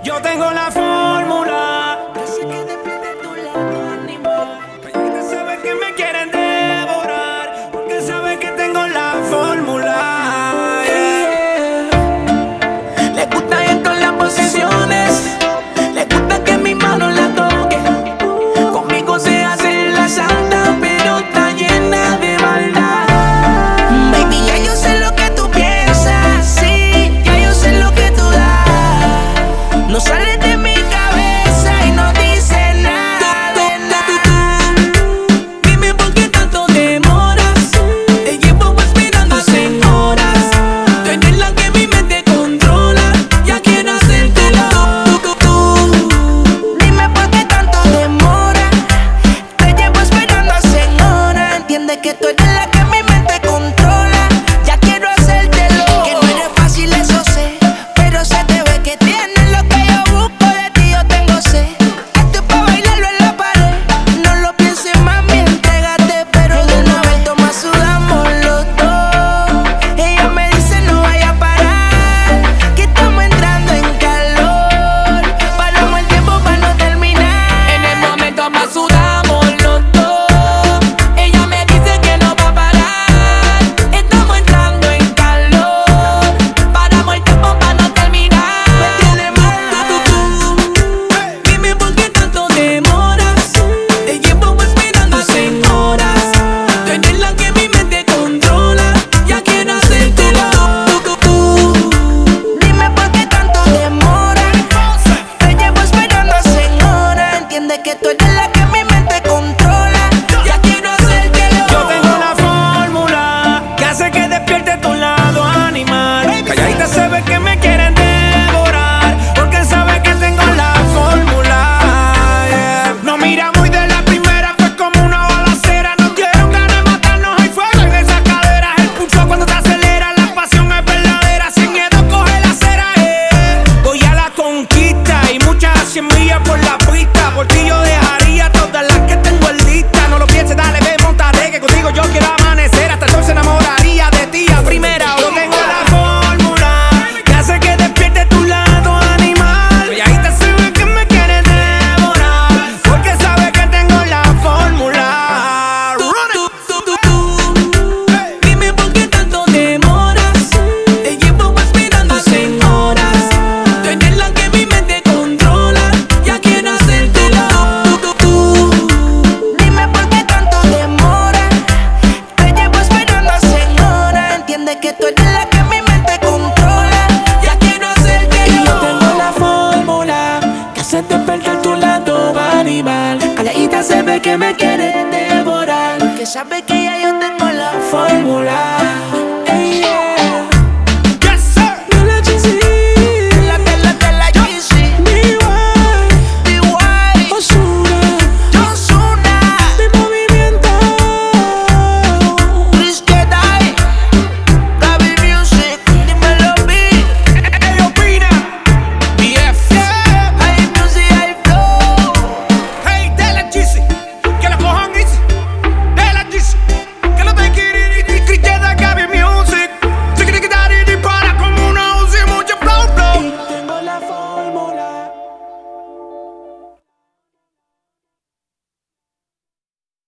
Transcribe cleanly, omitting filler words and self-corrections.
Yo tengo la fórmula que hace que despierte tu lado animal. Calladita sabe que me quieren devorar, porque sabe que tengo la fórmula. Le gusta ir con las posiciones, le gusta que mi mano la toque. Conmigo se hace la santa, pero está llena de maldad. Baby, ya yo sé lo que tú piensas, sí, ya yo sé lo que tú das. No sales de mi cabeza y no dice nada de nada. Dime por qué tanto demoras, te llevo esperando hace horas. Tú eres la que mi mente controla, ya quiero hacértelo. Dime por qué tanto demora, te llevo esperando hace horas. Entiende que tú eres la que mi mente controla, ya quiero hacértelo. Que no eres fácil, eso sé, pero se te ve que tienes lo que yo busco. De ti yo tengo sed. Esto es pa' bailarlo en la pared. No lo pienses, mami, entrégate, pero de una vez toma, sudamos los dos. Ella me dice no vaya a parar, que estamos entrando en calor. Paramos el tiempo para no terminar. En el momento más sudamos los dos. Ella me dice que no va a parar, estamos entrando en calor. Paramos el tiempo para no terminar. Me tiene mal. Dime por qué tanto demoras, te llevo esperando hace horas. Tú eres la que mi mente controla, ya quiero hacértelo. Dime por qué tanto demora, te llevo esperando hace horas. Entiende que tú eres la que mi mente controla, ya quiero hacértelo. Yo tengo la fórmula que hace que despierte tu lado animal. Calladita se ve que me quieren devorar, porque sabe que tengo la fórmula. No mira muy de la primera, fue como una balacera. No quiero ganas de matarnos, hay fuego en esas caderas. El pulso cuando te acelera, la pasión es verdadera. Sin miedo coge la acera, voy a la conquista y muchas 100 millas por la pista. Por ti yo dejaría todas las que tengo en lista. No lo pienses, dale, ve, montate, que contigo yo quiero amanecer. Hasta el sol se enamoraría de ti a primera hora. Yo tengo la fórmula que hace que despierte tu lado animal. Y ahí te se ve que me quiere devorar, porque sabe que tengo la fórmula. Dime por qué tanto demoras, te llevo esperando hace horas. Tú eres la que mi mente controla, ya quiero hacértelo. Dime por qué tanto demora, te llevo esperando hace horas. Entiende que tú eres la que mi mente controla, ya quiero hacértelo. Y yo tengo la fórmula que hace despertar tu lado animal. Calladita se ve que me quiere devorar, porque sabe que ya yo tengo la fórmula.